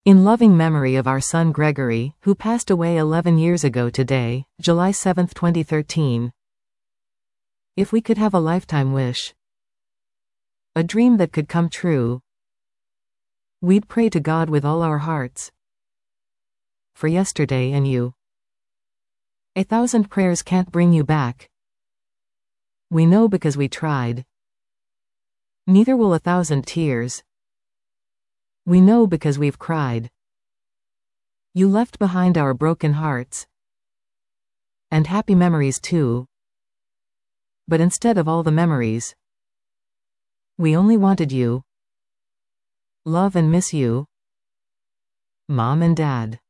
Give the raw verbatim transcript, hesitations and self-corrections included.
In loving memory of our son Gregory, who passed away eleven years ago today, July seventh twenty thirteen. If we could have a lifetime wish, a dream that could come true, we'd pray to God with all our hearts for yesterday and you. A thousand prayers can't bring you back. We know because we tried. Neither will a thousand tears. We know because we've cried. You left behind our broken hearts and happy memories too. But instead of all the memories, we only wanted you. Love and miss you, Mom and Dad.